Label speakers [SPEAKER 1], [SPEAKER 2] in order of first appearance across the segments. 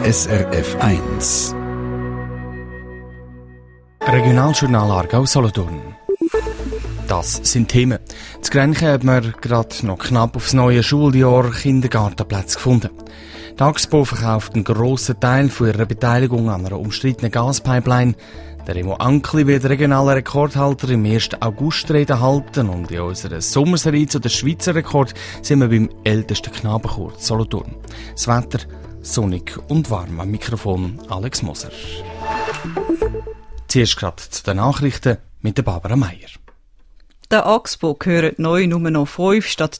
[SPEAKER 1] SRF 1.
[SPEAKER 2] Regionaljournal Aargau-Solothurn. Das sind Themen. Zu Grenchen hat man gerade noch knapp aufs neue Schuljahr Kindergartenplätze gefunden. Die Axpo verkauft einen grossen Teil von ihrer Beteiligung an einer umstrittenen Gaspipeline. Der Remo Ankli wird regionaler Rekordhalter im 1. August Rede halten und in unserer Sommerserie zu der Schweizer Rekord sind wir beim ältesten Knabenchor Solothurn. Das Wetter sonnig und warm. Am Mikrofon Alex Moser. Zuerst gerade zu den Nachrichten mit der Barbara Meier.
[SPEAKER 3] Der Axpo gehören neu nur noch 5 statt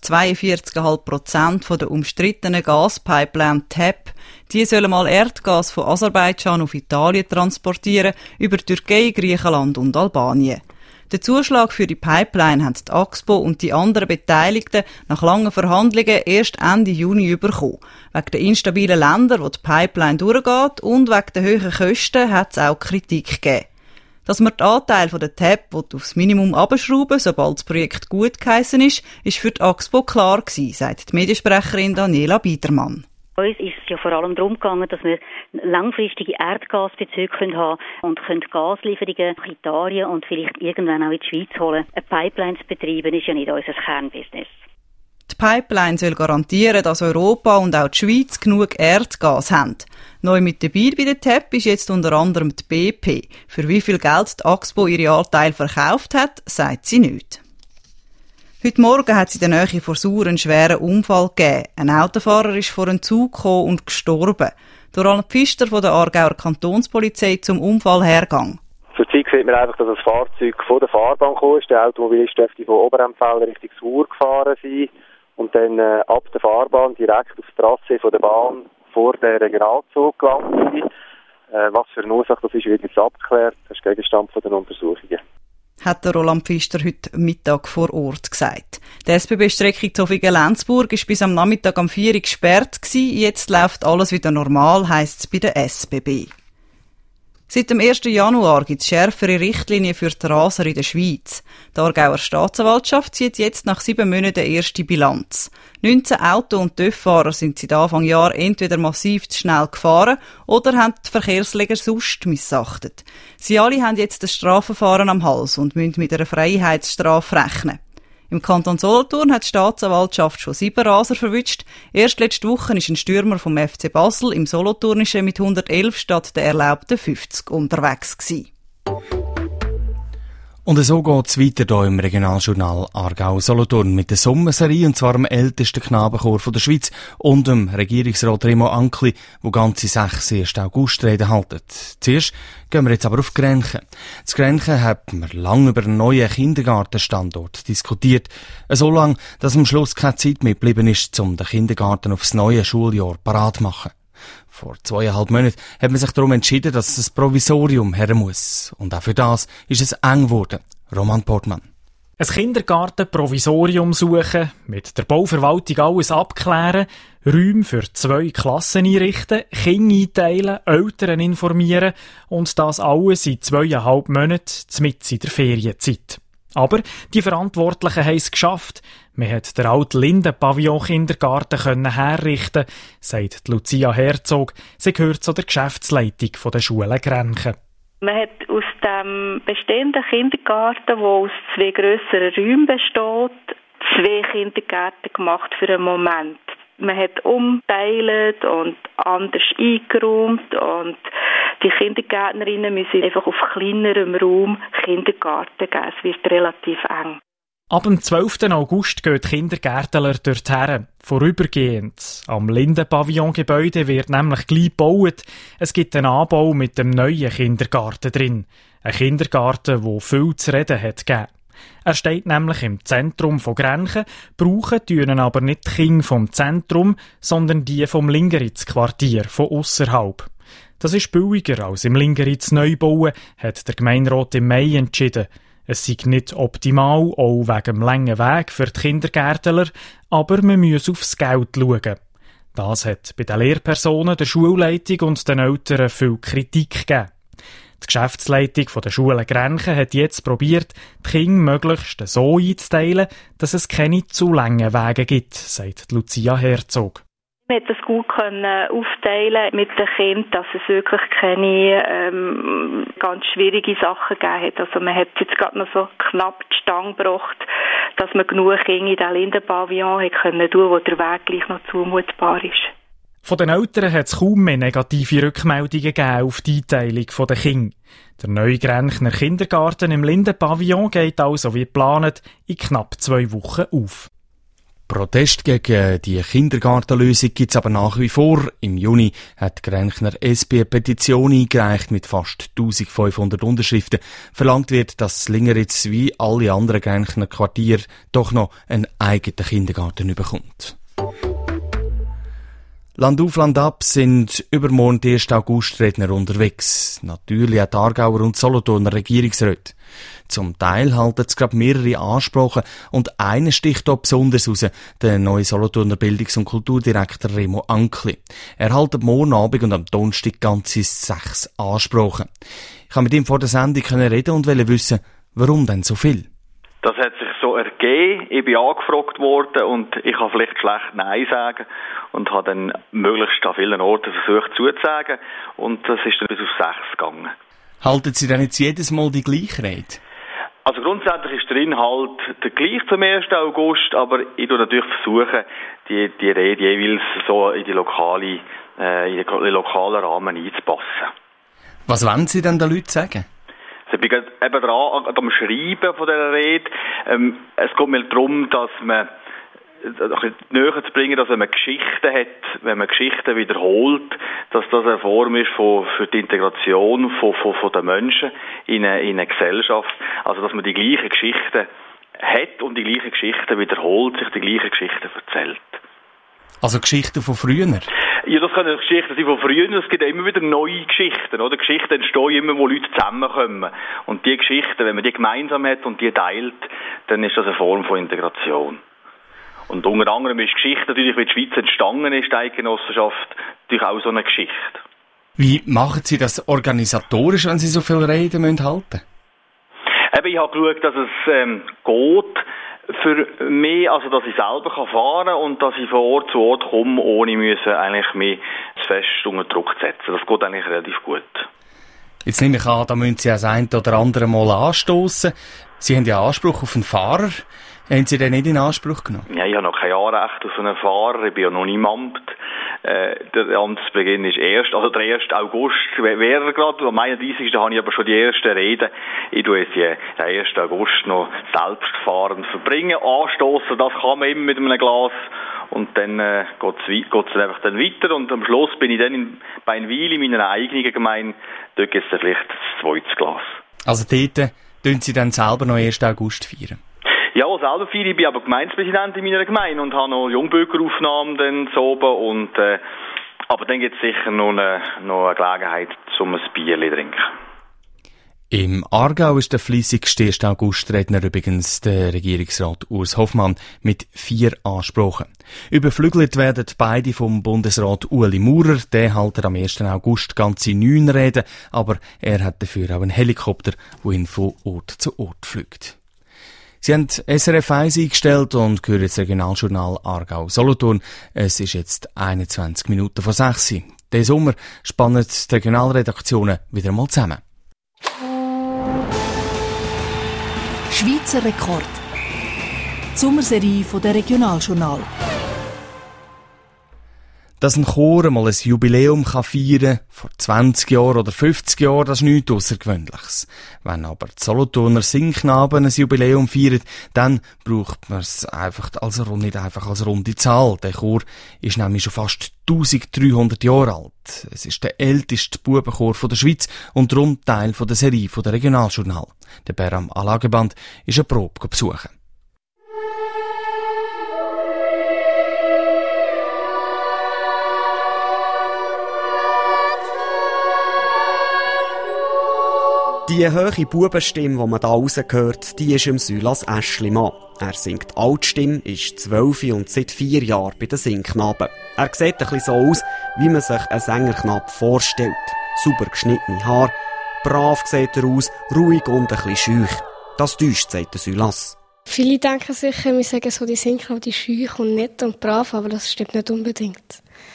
[SPEAKER 3] 42,5% der umstrittenen Gaspipeline TAP. Die sollen mal Erdgas von Aserbaidschan auf Italien transportieren, über Türkei, Griechenland und Albanien. Den Zuschlag für die Pipeline haben die Axpo und die anderen Beteiligten nach langen Verhandlungen erst Ende Juni bekommen. Wegen der instabilen Länder, wo die Pipeline durchgeht, und wegen der hohen Kosten hat es auch Kritik gegeben. Dass man den Anteil der TAP aufs Minimum abschrauben, sobald das Projekt gut geheissen ist für die Axpo klar gewesen, sagt die Mediensprecherin Daniela Biedermann.
[SPEAKER 4] Uns ist es ja vor allem darum gegangen, dass wir langfristige Erdgasbezüge haben und Gaslieferungen nach Italien und vielleicht irgendwann auch in die Schweiz holen. Eine Pipeline zu betreiben ist ja nicht unser Kernbusiness.
[SPEAKER 3] Die Pipeline soll garantieren, dass Europa und auch die Schweiz genug Erdgas haben. Neu mit dabei bei der TAP ist jetzt unter anderem die BP. Für wie viel Geld die Axpo ihre Anteile verkauft hat, sagt sie nicht. Heute Morgen hat es in der Nähe von Sur einen schweren Unfall gegeben. Ein Autofahrer ist vor einen Zug gekommen und gestorben. Roland Pfister von der Aargauer Kantonspolizei zum Unfall hergegangen.
[SPEAKER 5] Zurzeit sieht man einfach, dass das Fahrzeug von der Fahrbahn gekommen ist. Der Automobilist dürfte von Oberempfäll Richtung Sur gefahren sein und dann ab der Fahrbahn direkt auf die Trasse von der Bahn vor den Regionalzug gelangt sein. Was für eine Ursache das ist, wird jetzt abgeklärt. Das ist Gegenstand von den Untersuchungen. Hat
[SPEAKER 3] der Roland Pfister heute Mittag vor Ort gesagt. Die SBB-Strecke Zofingen-Lenzburg war bis am Nachmittag um 4 Uhr gesperrt gewesen. Jetzt läuft alles wieder normal, heisst es bei der SBB. Seit dem 1. Januar gibt es schärfere Richtlinien für die Raser in der Schweiz. Die Aargauer Staatsanwaltschaft zieht jetzt nach 7 Monaten erste Bilanz. 19 Auto- und TÜV-Fahrer sind seit Anfang Jahr entweder massiv zu schnell gefahren oder haben die Verkehrsregeln sonst missachtet. Sie alle haben jetzt das Strafverfahren am Hals und müssen mit einer Freiheitsstrafe rechnen. Im Kanton Solothurn hat die Staatsanwaltschaft schon 7 Raser verwünscht. Erst letzte Woche ist ein Stürmer vom FC Basel im Solothurnischen mit 111 statt der erlaubten 50 unterwegs gewesen.
[SPEAKER 2] Und so geht's weiter hier im Regionaljournal Aargau-Solothurn mit der Sommerserie, und zwar am ältesten Knabenchor der Schweiz und dem Regierungsrat Remo Ankli, wo ganze 6 1. August Reden halten. Zuerst gehen wir jetzt aber auf Grenchen. Zu Grenchen hat man lange über einen neuen Kindergartenstandort diskutiert. So lange, dass am Schluss keine Zeit mehr geblieben ist, um den Kindergarten aufs neue Schuljahr parat zu machen. Vor 2,5 Monaten hat man sich darum entschieden, dass das Provisorium her muss. Und auch für das ist es eng geworden. Roman Portmann.
[SPEAKER 6] Ein Kindergartenprovisorium suchen, mit der Bauverwaltung alles abklären, Räume für 2 Klassen einrichten, Kinder einteilen, Eltern informieren und das alles in 2,5 Monaten mitten in der Ferienzeit. Aber die Verantwortlichen haben es geschafft. Man hat den alten Linden-Pavillon-Kindergarten herrichten, sagt Lucia Herzog. Sie gehört zu der Geschäftsleitung der Schule Grenchen.
[SPEAKER 7] Man hat aus dem bestehenden Kindergarten, der aus 2 grösseren Räumen besteht, 2 Kindergärten gemacht für einen Moment. Man hat umteilt und anders eingeräumt und die Kindergärtnerinnen müssen einfach auf kleinerem Raum Kindergarten geben. Es wird relativ eng.
[SPEAKER 6] Ab dem 12. August gehen die Kindergärtler dorthin. Vorübergehend. Am Linden-Pavillon-Gebäude wird nämlich gleich gebaut. Es gibt einen Anbau mit dem neuen Kindergarten drin. Ein Kindergarten, der viel zu reden hat gegeben. Er steht nämlich im Zentrum von Grenchen, brauchen tun aber nicht die Kinder vom Zentrum, sondern die vom Lingeritz-Quartier, von ausserhalb. Das ist billiger als im Lingeritz neu bauen, hat der Gemeinderat im Mai entschieden. Es sei nicht optimal, auch wegen dem langen Weg für die Kindergärtler, aber man muss aufs Geld schauen. Das hat bei den Lehrpersonen, der Schulleitung und den Eltern viel Kritik gegeben. Die Geschäftsleitung der Schule Grenchen hat jetzt probiert, die Kinder möglichst so einzuteilen, dass es keine zu langen Wege gibt, sagt Lucia Herzog.
[SPEAKER 7] Man hat das gut aufteilen mit den Kindern, dass es wirklich keine ganz schwierige Sachen gegeben hat. Also man hat jetzt gerade noch so knapp die Stange gebracht, dass man genug Kinder in den Lindenpavillon hat können tun, wo der Weg gleich noch zumutbar ist.
[SPEAKER 6] Von den Eltern hat es kaum mehr negative Rückmeldungen gegeben auf die Einteilung der Kinder. Der neue Grenchner Kindergarten im Lindenpavillon geht also wie geplant in knapp 2 Wochen auf.
[SPEAKER 2] Protest gegen die Kindergartenlösung gibt es aber nach wie vor. Im Juni hat die Grenchner SP eine Petition eingereicht mit fast 1500 Unterschriften. Verlangt wird, dass Lingeritz wie alle anderen Grenchner Quartiere doch noch einen eigenen Kindergarten bekommt. Land auf, Land ab sind übermorgen die 1. August-Redner unterwegs. Natürlich auch die Aargauer und Solothurner Regierungsräte. Zum Teil halten es gerade mehrere Ansprachen und einer sticht hier besonders raus, der neue Solothurner Bildungs- und Kulturdirektor Remo Ankli. Er hält morgen Abend und am Donnerstag ganze 6 Ansprachen. Ich habe mit ihm vor der Sendung reden und wollte wissen, warum denn so viel?
[SPEAKER 8] Das hat sich so ergeben. Ich bin angefragt worden und ich kann vielleicht schlecht Nein sagen und habe dann möglichst an vielen Orten versucht zuzusagen und das ist dann bis auf 6 gegangen.
[SPEAKER 2] Halten Sie denn jetzt jedes Mal die gleiche Rede?
[SPEAKER 8] Also grundsätzlich ist der Inhalt der gleiche zum 1. August, aber ich versuche natürlich die Rede jeweils so in den lokalen Rahmen einzupassen.
[SPEAKER 2] Was wollen Sie denn den Leuten sagen?
[SPEAKER 8] Ich bin eben dran am Schreiben von dieser Rede. Es geht mir darum, dass man näher zu bringen, dass wenn man Geschichten hat, wenn man Geschichten wiederholt, dass das eine Form ist für die Integration von den Menschen in eine Gesellschaft. Also dass man die gleichen Geschichten hat und die gleichen Geschichten wiederholt, sich die gleichen Geschichten erzählt.
[SPEAKER 2] Also Geschichten von früher?
[SPEAKER 8] Ja, das können Geschichten sein von früher. Es gibt immer wieder neue Geschichten, oder? Geschichten entstehen immer, wo Leute zusammenkommen. Und die Geschichten, wenn man die gemeinsam hat und die teilt, dann ist das eine Form von Integration. Und unter anderem ist Geschichte natürlich, wie die Schweiz entstanden ist, die Eidgenossenschaft, natürlich auch so eine Geschichte. Wie
[SPEAKER 2] machen Sie das organisatorisch, wenn Sie so viel Reden halten müssen?
[SPEAKER 8] Eben, ich habe geschaut, dass es geht für mich, also dass ich selber fahren kann und dass ich von Ort zu Ort komme, ohne eigentlich mich zu fest unter Druck zu setzen. Das geht eigentlich relativ gut.
[SPEAKER 2] Jetzt nehme ich an, da müssen Sie das ein oder andere Mal anstossen. Sie haben ja Anspruch auf einen Fahrer. Haben Sie den nicht in Anspruch genommen?
[SPEAKER 8] Ja, ich habe noch kein Anrecht auf einen Fahrer. Ich bin ja noch nicht im Amt. Der Amtsbeginn ist der 1. August. Wäre gerade, am 31. habe ich aber schon die ersten Reden. Ich tue jetzt den 1. August noch selbstfahrend verbringen. Anstossen, das kann man immer mit einem Glas. Und dann geht's einfach dann weiter. Und am Schluss bin ich dann in Beinwil, in meiner eigenen Gemeinde. Dort gibt es vielleicht das 2. Glas.
[SPEAKER 2] Also dort feiern Sie dann selber noch 1. August feiern?
[SPEAKER 8] Ja, selber feiere ich. Ich bin aber Gemeindepräsident in meiner Gemeinde und habe noch Jungbürgeraufnahmen dann so oben. Aber dann gibt es sicher noch eine Gelegenheit, um ein Bierchen zu trinken.
[SPEAKER 2] Im Aargau ist der fleissigste 1. August-Redner übrigens der Regierungsrat Urs Hoffmann mit 4 Ansprachen. Überflügelt werden beide vom Bundesrat Ueli Maurer. Der hält am 1. August ganze 9 Reden, aber er hat dafür auch einen Helikopter, der ihn von Ort zu Ort fliegt. Sie haben SRF 1 eingestellt und hören das Regionaljournal Aargau-Solothurn. Es ist jetzt 21 Minuten vor 6 Uhr. Diesen Sommer spannen die Regionalredaktionen wieder mal zusammen.
[SPEAKER 9] Schweizer Rekord. Die Sommerserie der Regionaljournal.
[SPEAKER 2] Dass ein Chor einmal ein Jubiläum feiern kann, vor 20 Jahren oder 50 Jahren, das ist nichts Aussergewöhnliches. Wenn aber die Solothurner Singknaben ein Jubiläum feiern, dann braucht man es nicht einfach als runde Zahl. Der Chor ist nämlich schon fast 1300 Jahre alt. Es ist der älteste Bubenchor der Schweiz und darum Teil der Serie der Regionaljournal. Der Beram Alageband ist eine Probe besuchen.
[SPEAKER 10] Die hohe Bubenstimme, die man da rausgehört, die ist im Sylas Aeschlimann. Er singt Altstimme, ist 12 und seit 4 Jahren bei den Singknaben. Er sieht ein bisschen so aus, wie man sich einen Sängerknaben vorstellt. Sauber geschnittene Haare, brav sieht er aus, ruhig und ein bisschen schüch. Das täuscht, sagt der Sylas.
[SPEAKER 11] Viele denken sicher, wir sagen so, die Singknaben, die schüch und nett und brav, aber das stimmt nicht unbedingt.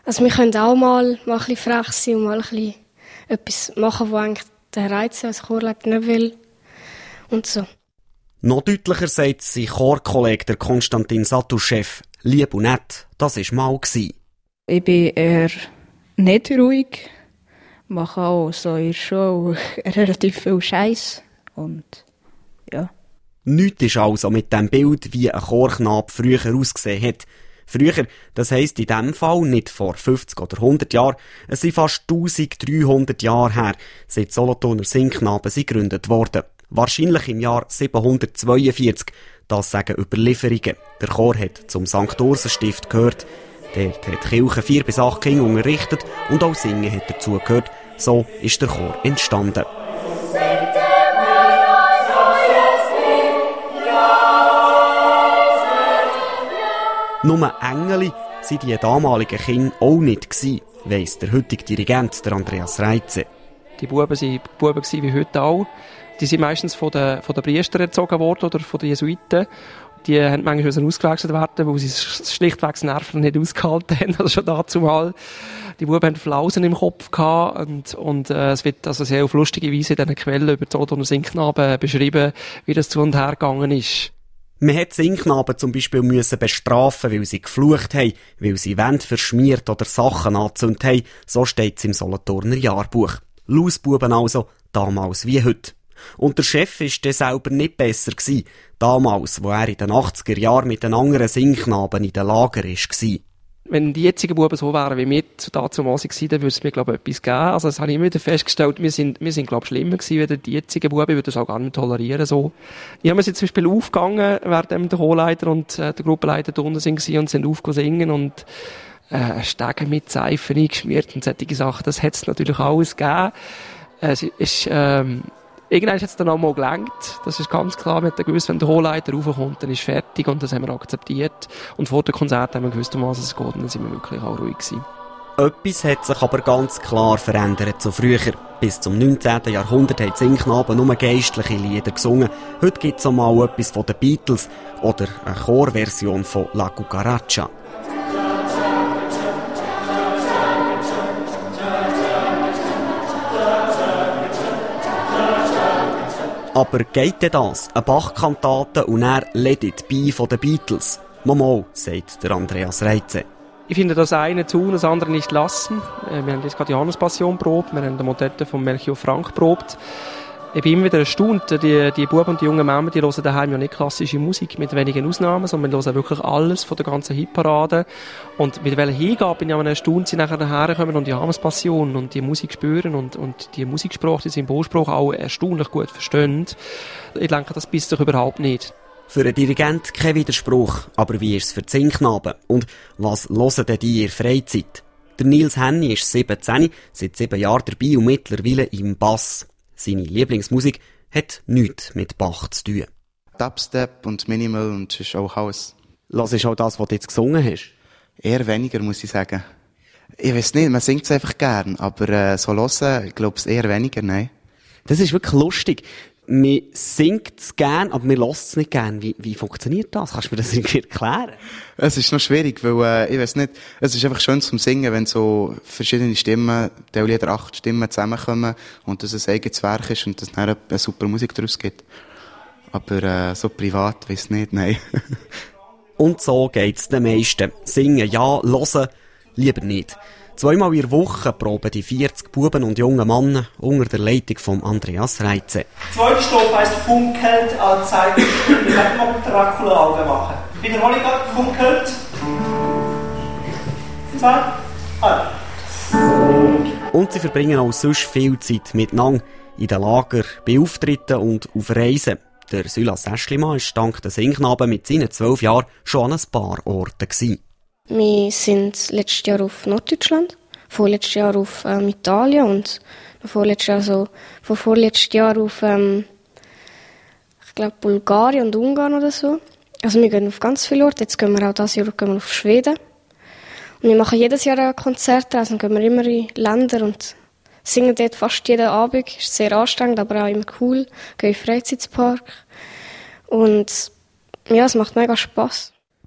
[SPEAKER 11] Also wir können auch mal ein bisschen frech sein und mal ein bisschen etwas machen, was eigentlich der Reiz als Chorleiter nicht will. Und so.
[SPEAKER 10] Noch deutlicher sagt sein Chorkollege, der Konstantin Satuschew, lieb und nett, das war mal.
[SPEAKER 12] Ich bin eher nicht ruhig, mache auch so in der Schule relativ viel Scheiß und ja.
[SPEAKER 10] Nichts ist also mit dem Bild, wie ein Chorknabe früher ausgesehen hat. Früher, das heisst in diesem Fall nicht vor 50 oder 100 Jahren, es sind fast 1300 Jahre her, seit Solothurner Singknaben gegründet worden. Wahrscheinlich im Jahr 742, das sagen Überlieferungen. Der Chor hat zum St. Ursenstift gehört. Dort hat die Kirche 4 bis 8 Kinder unterrichtet und auch Singen hat dazu gehört. So ist der Chor entstanden. Nur Engel waren die damaligen Kinder auch nicht gewesen, weiss der heutige Dirigent, der Andreas Reitze.
[SPEAKER 13] Die Buben waren Buben wie heute auch. Die sind meistens von den Priestern erzogen worden oder von den Jesuiten. Die haben manchmal ausgewechselt werden, weil sie schlichtweg das Nerven nicht ausgehalten haben. Also schon dazu mal. Die Buben hatten Flausen im Kopf gehabt und es wird also sehr auf lustige Weise in diesen Quellen über die Solothurner Singknaben beschrieben, wie das zu und her gegangen ist.
[SPEAKER 10] Man hat Singknaben zum Beispiel müssen bestrafen, weil sie geflucht haben, weil sie Wände verschmiert oder Sachen angezündet haben. So steht es im Solothurner Jahrbuch. Lausbuben also, damals wie heute. Und der Chef war dann selber nicht besser gewesen, damals, wo er in den 80er Jahren mit den anderen Singknaben in den Lager war.
[SPEAKER 13] Wenn die jetzigen Buben so wären wie wir dazu waren, dann würde es mir, glaube ich, etwas geben. Also, das habe ich immer wieder festgestellt. Wir sind, glaube ich, schlimmer gewesen, wie die jetzigen Buben. Ich würde das auch gar nicht tolerieren, so. Ich habe mir jetzt zum Beispiel aufgegangen, während der Chorleiter und der Gruppenleiter da unten waren und sind aufgesungen und, Stege mit Seifen eingeschmiert und solche Sachen. Das hat es natürlich alles gegeben. Es ist, irgendwann hat es dann auch mal gelangt. Das ist ganz klar. Wir haben gewusst, wenn der Chorleiter raufkommt, dann ist fertig. Und das haben wir akzeptiert. Und vor dem Konzert haben wir gewusst, um was es geht. Und dann sind wir wirklich auch ruhig gewesen.
[SPEAKER 10] Etwas hat sich aber ganz klar verändert zu früher. Bis zum 19. Jahrhundert haben die Singknaben nur geistliche Lieder gesungen. Heute gibt es auch mal etwas von den Beatles oder eine Chorversion von La Cucaracha. Aber geht denn das? Eine Bach-Kantate und dann «Let it be» von den Beatles? Mal, sagt der Andreas Reitze.
[SPEAKER 13] Ich finde, das eine tun, das andere nicht lassen. Wir haben jetzt gerade Johannes Passion probt, wir haben die Motette von Melchior Frank probt. Ich bin immer wieder erstaunt, die Buben und die jungen Männer, die hören daheim ja nicht klassische Musik, mit wenigen Ausnahmen, sondern wir hören wirklich alles von der ganzen Hitparade. Und mit welcher Hingabe bin ich auch erstaunt, sie nachher herkommen und die Johannes-Passion und die Musik spüren und die Musiksprache, die Symbolsprache auch erstaunlich gut verstehen. Ich denke, das beißt sich überhaupt nicht.
[SPEAKER 10] Für einen Dirigent kein Widerspruch, aber wie ist es für die Singknaben? Und was hören denn die in ihrer Freizeit? Der Nils Henny ist 17, seit 7 Jahren dabei und mittlerweile im Bass. Seine Lieblingsmusik hat nichts mit Bach zu tun.
[SPEAKER 14] Dubstep und Minimal und das ist auch House.
[SPEAKER 10] Das ist auch das, was du jetzt gesungen hast?
[SPEAKER 14] Eher weniger, muss ich sagen. Ich weiss nicht, man singt es einfach gern, aber so hören, ich glaube es eher weniger, nein.
[SPEAKER 10] Das ist wirklich lustig. Man singt es gern, aber man hört es nicht gern. Wie funktioniert das? Kannst du mir das irgendwie erklären?
[SPEAKER 14] Es ist noch schwierig, weil, ich weiss nicht, es ist einfach schön zum Singen, wenn so verschiedene Stimmen, teilweise 8 Stimmen zusammenkommen und das ein eigenes Werk ist und dass dann eine super Musik daraus gibt. Aber, so privat, weiss nicht, nein.
[SPEAKER 10] Und so geht's den meisten. Singen ja, hören lieber nicht. 2-mal in der Woche proben die 40 Buben und jungen Männer unter der Leitung von Andreas Reitze.
[SPEAKER 15] Die zweite Strophe heisst «Funkelt als Zeitenstunde». Ich werde mal Dracula-Augen machen. Wiederhole ich gerade «Funkelt». 2, 1.
[SPEAKER 10] Und sie verbringen auch sonst viel Zeit miteinander. In den Lager, bei Auftritten und auf Reisen. Der Sylas Aeschlimann war dank der Singknaben mit seinen 12 Jahren schon an ein paar Orten gewesen.
[SPEAKER 11] Wir sind letztes Jahr auf Norddeutschland, vorletztes Jahr auf Italien und vorletztes Jahr auf ich glaube Bulgarien und Ungarn oder so. Also wir gehen auf ganz viele Orte. Jetzt gehen wir auch dieses Jahr auf Schweden. Und wir machen jedes Jahr ein Konzert, also gehen wir immer in Länder und singen dort fast jeden Abend. Ist sehr anstrengend, aber auch immer cool. Gehen in den Freizeitpark. Und ja, es macht mega Spass.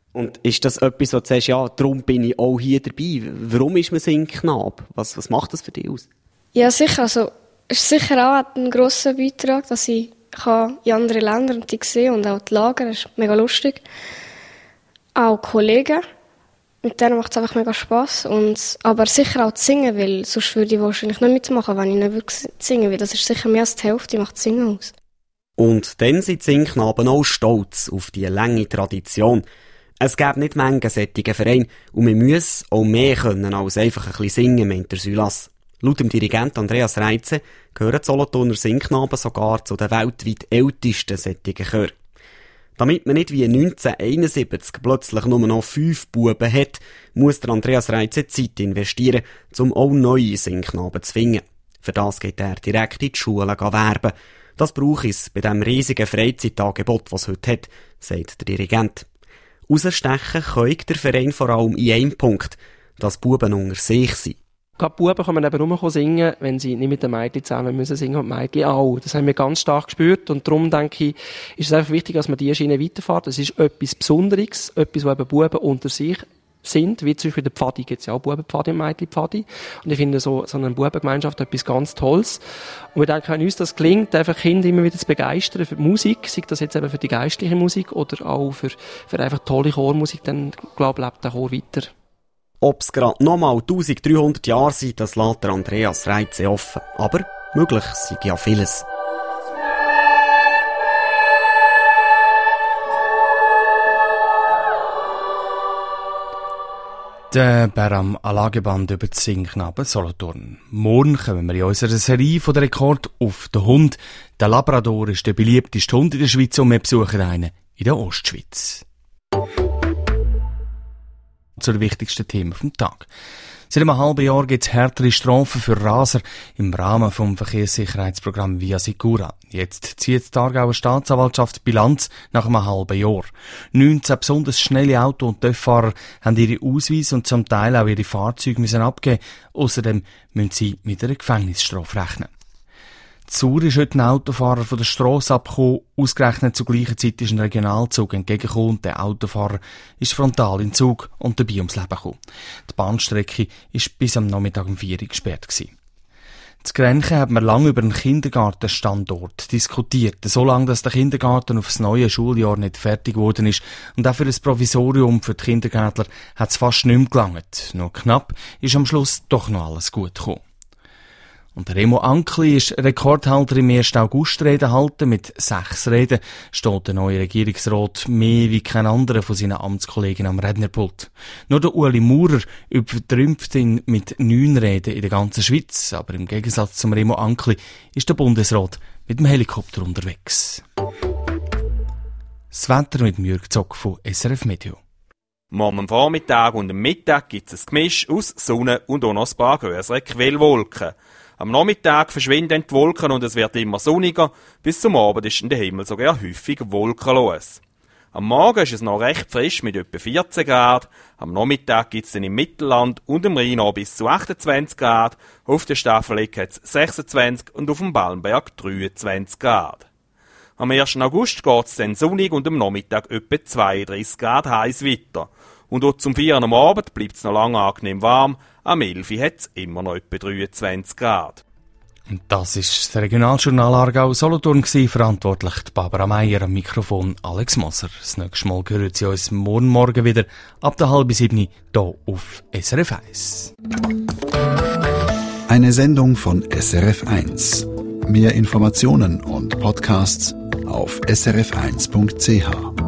[SPEAKER 10] Und ist das etwas, wo du sagst, ja, darum bin ich auch hier dabei? Warum ist man Singknabe? Was macht das für dich aus?
[SPEAKER 11] Ja, sicher. Also, es ist sicher auch ein grosser Beitrag, dass ich in andere Länder und die sehen und auch die Lager. Das ist mega lustig. Auch Kollegen. Mit denen macht es einfach mega Spass. Aber sicher auch zu singen, weil sonst würde ich wahrscheinlich nicht mitmachen, wenn ich nicht wirklich singen will. Das ist sicher mehr als die Hälfte, macht Singen aus.
[SPEAKER 10] Und dann sind die Singknaben auch stolz auf die lange Tradition. Es gäbe nicht Menge solche Vereine und man muss auch mehr können als einfach ein bisschen singen, meint der Sylas. Laut dem Dirigent Andreas Reitze gehören die Solothurner Singknaben sogar zu den weltweit ältesten solchen Chören. Damit man nicht wie 1971 plötzlich nur noch 5 Buben hat, muss der Andreas Reitze Zeit investieren, um auch neue Singknaben zu finden. Für das geht er direkt in die Schulen werben. Das braucht es bei dem riesigen Freizeitangebot, das es heute hat, sagt der Dirigent. Rausstechen kann der Verein vor allem in einem Punkt, dass Buben unter sich sind.
[SPEAKER 13] Gerade Buben können eben nur singen, wenn sie nicht mit den Mädchen zusammen müssen singen und die Mädchen auch. Das haben wir ganz stark gespürt und darum denke ich, ist es einfach wichtig, dass man diese Schiene weiterfährt. Das ist etwas Besonderes, etwas, wo eben Buben unter sich sind, wie zum Beispiel der Pfadi, gibt es ja auch Bubenpfadi und Mädchenpfadi. Und ich finde so eine Bubengemeinschaft etwas ganz Tolles. Und wir denken, wenn uns das gelingt, einfach Kinder immer wieder zu begeistern für die Musik, sei das jetzt eben für die geistliche Musik oder auch für einfach tolle Chormusik, dann, glaube ich, lebt der Chor weiter.
[SPEAKER 10] Ob es gerade nochmal 1300 Jahre sind, das lässt der Andreas Reitze offen. Aber möglich sei ja vieles.
[SPEAKER 2] Der Beram Alageband über die Singknaben Solothurn. Morgen kommen wir in unserer Serie von der Rekord auf den Hund. Der Labrador ist der beliebteste Hund in der Schweiz und wir besuchen einen in der Ostschweiz. Zu den wichtigsten Themen vom Tag. Seit einem halben Jahr gibt es härtere Strafen für Raser im Rahmen vom Verkehrssicherheitsprogramm Via Sicura. Jetzt zieht die Aargauer Staatsanwaltschaft Bilanz nach einem halben Jahr. 19 besonders schnelle Auto- und Töfffahrer haben ihre Ausweise und zum Teil auch ihre Fahrzeuge müssen abgeben. Außerdem müssen sie mit einer Gefängnisstrafe rechnen. Zur ist heute ein Autofahrer von der Strasse abgekommen. Ausgerechnet zur gleichen Zeit ist ein Regionalzug entgegengekommen und der Autofahrer ist frontal in den Zug und dabei ums Leben gekommen. Die Bahnstrecke war bis am Nachmittag um 4 Uhr gesperrt. In Grenchen haben wir lange über einen Kindergartenstandort diskutiert. So lange, dass der Kindergarten auf das neue Schuljahr nicht fertig geworden ist. Und auch für ein Provisorium für die Kindergärtler hat es fast nicht mehr gelangt. Nur knapp ist am Schluss doch noch alles gut gekommen. Und Remo Ankli ist Rekordhalter im 1. August-Reden halten. Mit 6 Reden steht der neue Regierungsrat mehr wie kein anderer von seinen Amtskollegen am Rednerpult. Nur der Ueli Maurer übertrümpft ihn mit 9 Reden in der ganzen Schweiz. Aber im Gegensatz zum Remo Ankli ist der Bundesrat mit dem Helikopter unterwegs. Das Wetter mit Jürg Zock von SRF Meteo.
[SPEAKER 16] Morgen am Vormittag und am Mittag gibt es ein Gemisch aus Sonne und auch noch ein paar grössere Quellwolken. Am Nachmittag verschwinden die Wolken und es wird immer sonniger. Bis zum Abend ist in der Himmel sogar häufig wolkenlos. Am Morgen ist es noch recht frisch mit etwa 14 Grad. Am Nachmittag gibt es dann im Mittelland und im Rhein noch bis zu 28 Grad. Auf der Staffelegg hat es 26 und auf dem Balmberg 23 Grad. Am 1. August geht es dann sonnig und am Nachmittag etwa 32 Grad heiß weiter. Und auch zum 4 am Abend bleibt es noch lange angenehm warm. Am 11 hat es immer noch etwa 23 Grad.
[SPEAKER 2] Und das ist das Regionaljournal Aargau Solothurn gewesen, verantwortlich die Barbara Meier, am Mikrofon Alex Moser. Das nächste Mal hören Sie uns morgen wieder ab der 6:30 hier auf SRF 1.
[SPEAKER 1] Eine Sendung von SRF 1. Mehr Informationen und Podcasts auf srf1.ch.